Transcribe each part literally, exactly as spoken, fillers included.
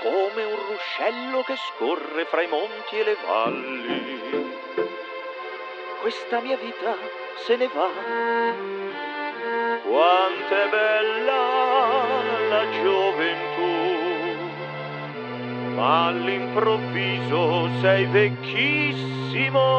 come un ruscello che scorre fra i monti e le valli. Questa mia vita se ne va. Quant'è bella la gioventù, ma all'improvviso sei vecchissimo.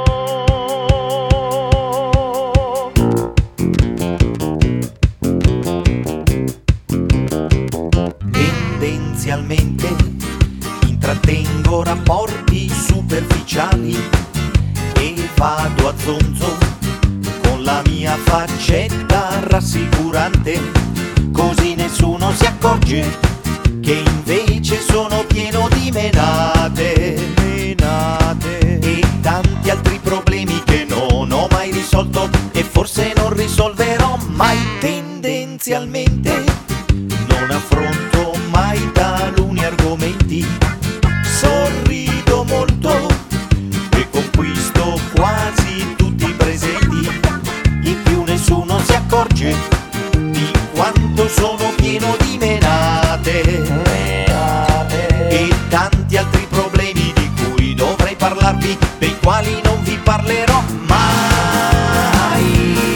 Tendenzialmente intrattengo rapporti superficiali e vado a zonzo con la mia faccetta rassicurante, così nessuno si accorge che invece sono pieno di menate, menate e tanti altri problemi che non ho mai risolto e forse non risolverò mai. Tendenzialmente non affronto mai taluni argomenti, sorrido molto e conquisto quasi tutti i presenti. In più nessuno si accorge di quanto sono pieno di menate, menate e tanti altri problemi di cui dovrei parlarvi, dei quali non vi parlerò mai,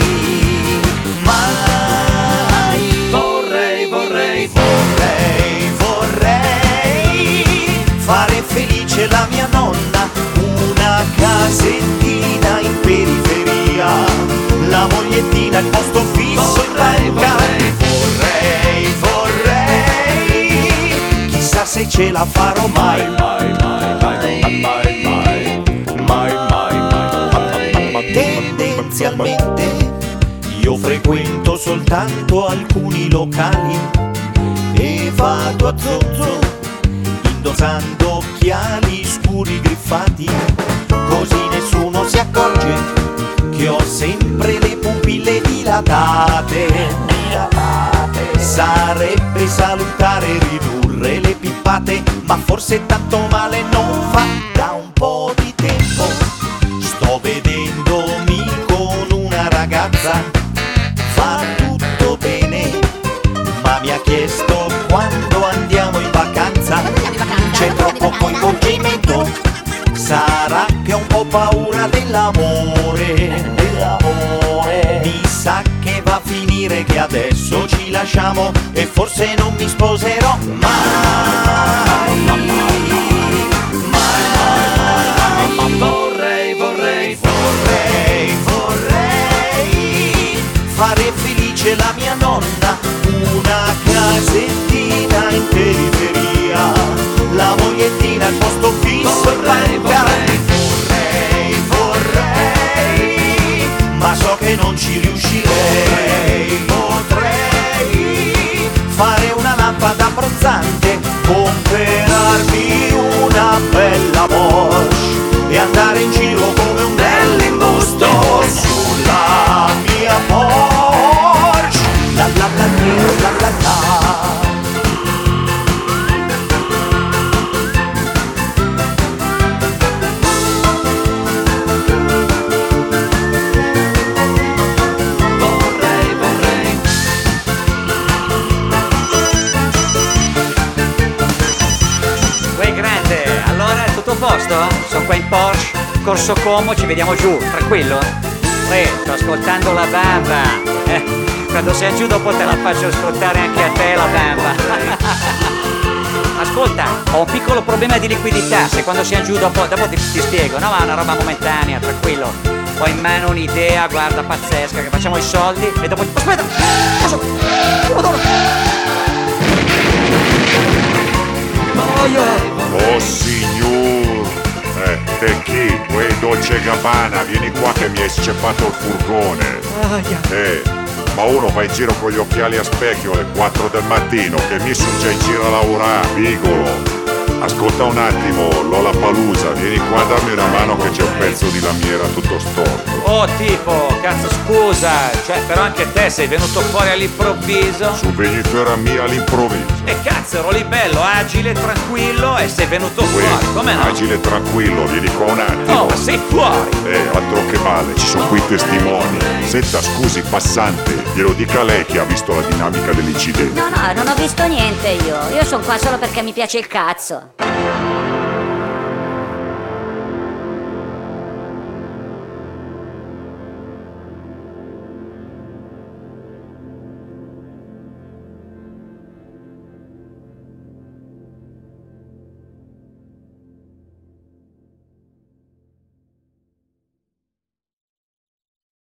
mai. Vorrei, vorrei, vorrei, vorrei fare felice la mia nonna, una casettina in periferia, la mogliettina al posto fisso in banca. Vorrei, vorrei, chissà se ce la farò mai, mai, mai, mai, mai, mai, mai, mai, mai. Tendenzialmente io frequento soltanto alcuni locali e vado a zonzo indossando occhiali scuri griffati, così nessuno si accorge che ho sempre le pupille dilatate, dilatate. Sarebbe salutare ridurre le pippate, ma forse tanto male non fa. Da un po' di tempo sto vedendomi con una ragazza, fa tutto bene, ma mi ha chiesto quando andiamo in vacanza. C'è troppo coinvolgimento, sarà che ho un po' paura dell'amore, dell'amore. Mi sa che va a finire che adesso ci lasciamo e forse non mi sposerò mai, mai. Vorrei, vorrei, vorrei, vorrei fare felice la mia nonna, una casettina in periferia, la mogliettina al posto fisso in banca. Vorrei, vorrei, ma so che non ci riuscirei. Potrei fare una lampada abbronzante, comperarmi una bella Bosch e andare in giro come un bell'imbusto sulla mia Porsche. La la la la la la. Posto? Sono qua in Porsche, Corso Como, ci vediamo giù, tranquillo? Ehi, sto ascoltando la bamba, eh, quando sei giù dopo te la faccio ascoltare anche a te la bamba. Ascolta, ho un piccolo problema di liquidità, se quando siamo giù dopo, dopo ti, ti spiego, no ma è una roba momentanea, tranquillo. Ho in mano un'idea, guarda, pazzesca, che facciamo i soldi e dopo... Aspetta! Cosa? Oh signor! Eh, te chi? Uè, Dolce Gabbana, vieni qua che mi hai sceppato il furgone. Eh, ma uno va in giro con gli occhiali a specchio alle quattro del mattino, che mi sono già in giro a lavorare, picolo. Ascolta un attimo, Lola Palusa, vieni qua a darmi una mano che c'è un pezzo di lamiera tutto storto. Oh tipo, cazzo scusa, cioè però anche te sei venuto fuori all'improvviso. Su venitore mia all'improvviso. E cazzo, ero lì bello, agile, tranquillo e sei venuto Uè, fuori, come no? agile e tranquillo, vieni qua un attimo. Oh, ma sei fuori! Eh, altro che male, ci sono qui i testimoni. Senta, scusi, passante, glielo dica lei che ha visto la dinamica dell'incidente. No, no, non ho visto niente io. Io sono qua solo perché mi piace il cazzo.